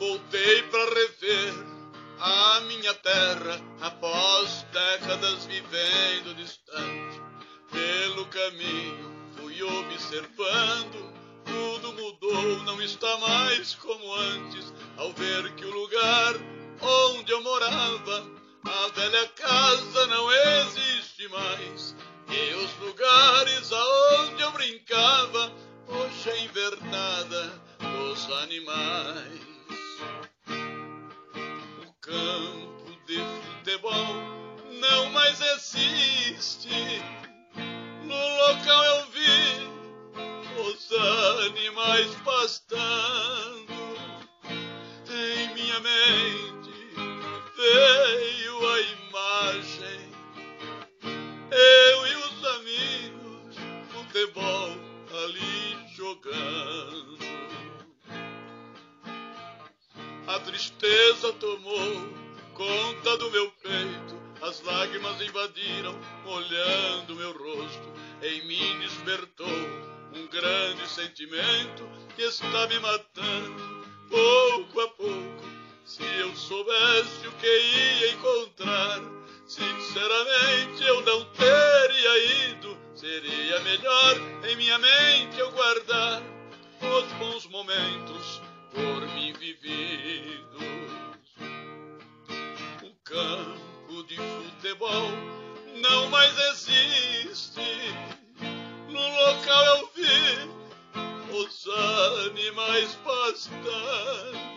voltei para rever a minha terra após décadas vivendo distante. Pelo caminho fui observando, tudo mudou, não está mais como antes. Ao ver que o lugar onde eu morava, a velha casa não existe mais, e os lugares aonde eu brincava, hoje é invernada dos animais. O campo de futebol não mais existe, no local eu vi os animais pastando. Em minha mente veio a imagem, eu e os amigos, futebol ali jogando. A tristeza tomou conta do meu peito, as lágrimas invadiram, molhando meu rosto. Em mim despertou um grande sentimento que está me matando, pouco a pouco. Se eu soubesse o que ia encontrar, sinceramente eu não teria ido. Seria melhor em minha mente eu guardar os bons momentos por mim vividos. O campo de futebol não mais existe, no local eu vi os animais pastando.